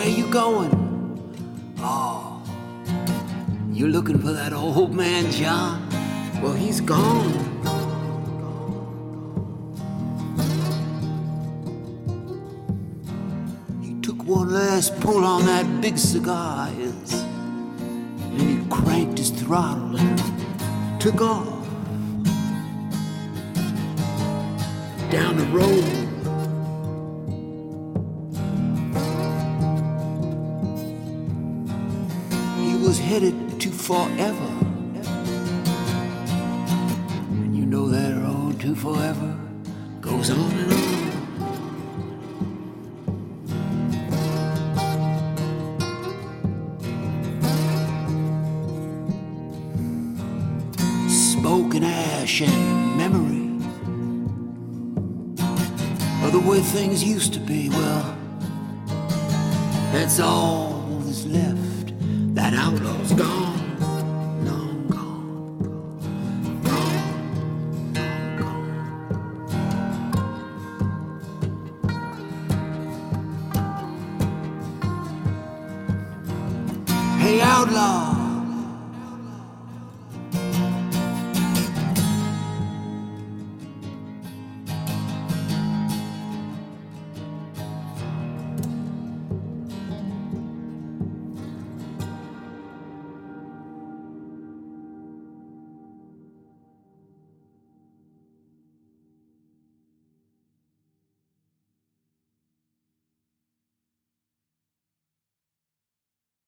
where you going? Oh, you're looking for that old man, John? Well, he's gone. He took one last pull on that big cigar, yes, and he cranked his throttle and took off down the road. He was headed to forever. And you know that road to forever goes on and on. Smoke and ash and memory of the way things used to be. Well, that's all that's left. That outlaw's gone, long gone, gone, gone. Hey, outlaw,